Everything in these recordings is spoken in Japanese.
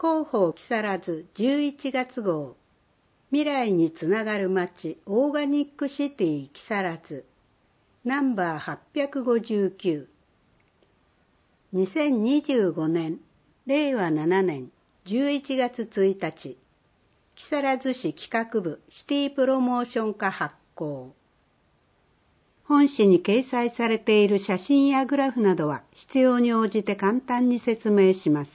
広報木更津11月号、未来につながる街オーガニックシティ木更津、ナンバー859、2025年令和7年11月1日、木更津市企画部シティプロモーション課発行。本誌に掲載されている写真やグラフなどは必要に応じて簡単に説明します。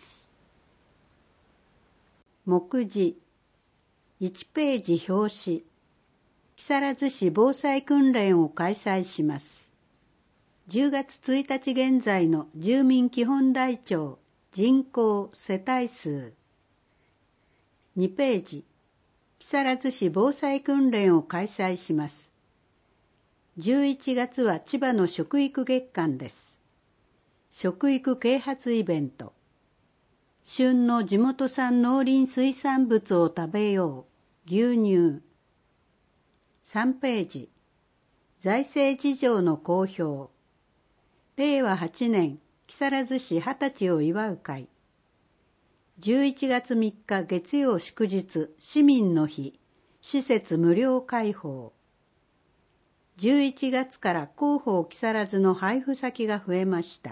目次1ページ表紙、木更津市防災訓練を開催します。10月1日現在の住民基本台帳、人口、世帯数。2ページ、木更津市防災訓練を開催します。11月は千葉の食育月間です。食育啓発イベント。旬の地元産農林水産物を食べよう、牛乳。3ページ、財政事情の公表。令和8年、木更津市20歳を祝う会。11月3日月曜祝日、市民の日、施設無料開放。11月から広報木更津の配布先が増えました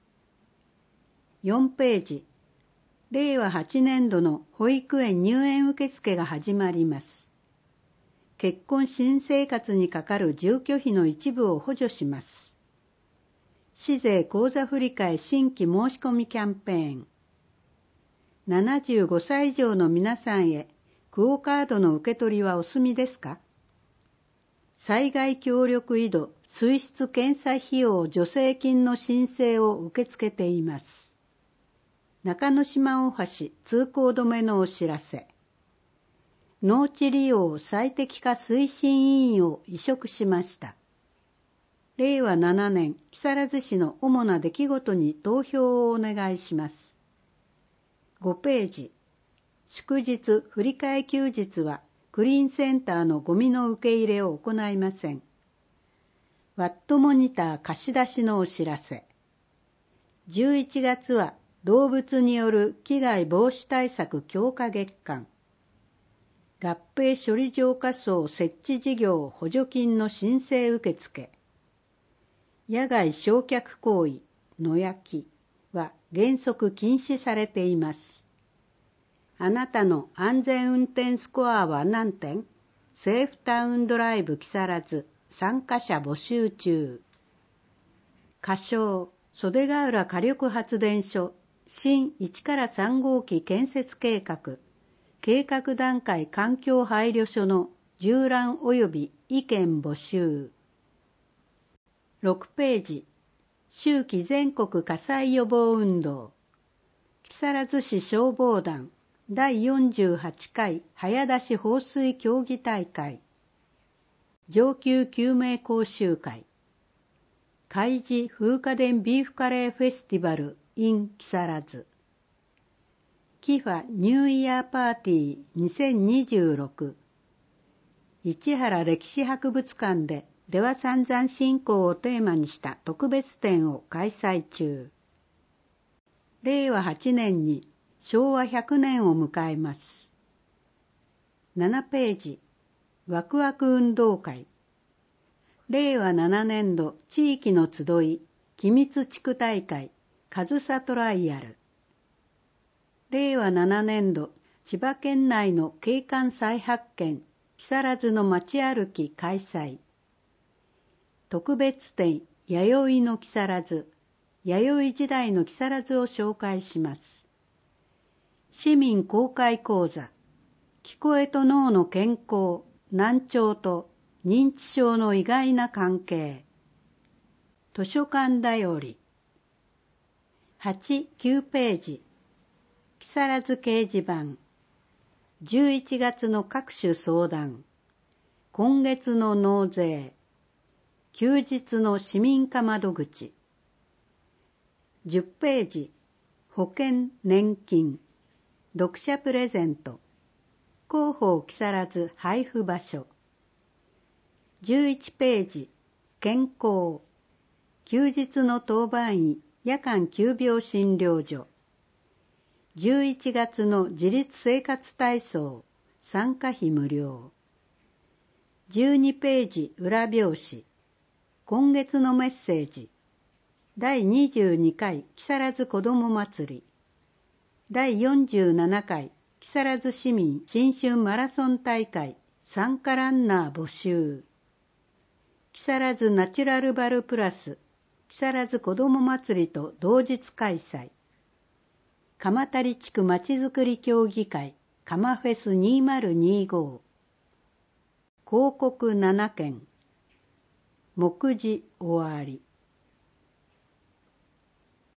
。4ページ、令和8年度の保育園入園受付が始まります。結婚新生活にかかる住居費の一部を補助します。市税口座振替新規申し込みキャンペーン。75歳以上の皆さんへ、クオカードの受け取りはお済みですか？災害協力井戸水質検査費用助成金の申請を受け付けています。中之島大橋通行止めのお知らせ。農地利用最適化推進委員を委嘱しました。令和7年木更津市の主な出来事に投票をお願いします。5ページ、祝日振り替え休日はクリーンセンターのゴミの受け入れを行いません。ワットモニター貸し出しのお知らせ。11月は動物による危害防止対策強化月間。合併処理浄化槽設置事業補助金の申請受付。野外焼却行為、野焼きは原則禁止されています。あなたの安全運転スコアは何点？セーフタウンドライブ木更津、参加者募集中。仮称、袖ヶ浦火力発電所、新1から3号機建設計画、計画段階環境配慮書の縦覧及び意見募集。6ページ、秋季全国火災予防運動。木更津市消防団第48回早出し放水競技大会。上級救命講習会。海事風家電ビーフカレーフェスティバル in 木更津。キファニューイヤーパーティー2026。市原歴史博物館で出羽三山信仰をテーマにした特別展を開催中。令和8年に昭和100年を迎えます。7ページ、ワクワク運動会。令和7年度地域の集い、君津地区大会、上総トライアル。令和7年度千葉県内の景観再発見、木更津の街歩き開催。特別展、弥生の木更津、弥生時代の木更津を紹介します。市民公開講座、聞こえと脳の健康、難聴と認知症の意外な関係。図書館だより。8、9ページ。木更津掲示板。11月の各種相談。今月の納税。休日の市民課窓口。10ページ。保険、年金。読者プレゼント。広報木更津配布場所。11ページ。健康。休日の当番医夜間急病診療所。 11月の自立生活体操、参加費無料。12ページ裏表紙、今月のメッセージ、第22回木更津こども祭り、第47回木更津市民新春マラソン大会参加ランナー募集。木更津ナチュラルバルプラス木更津こども祭りと同日開催。鎌足地区まちづくり協議会鎌フェス2025。広告7件。目次終わり。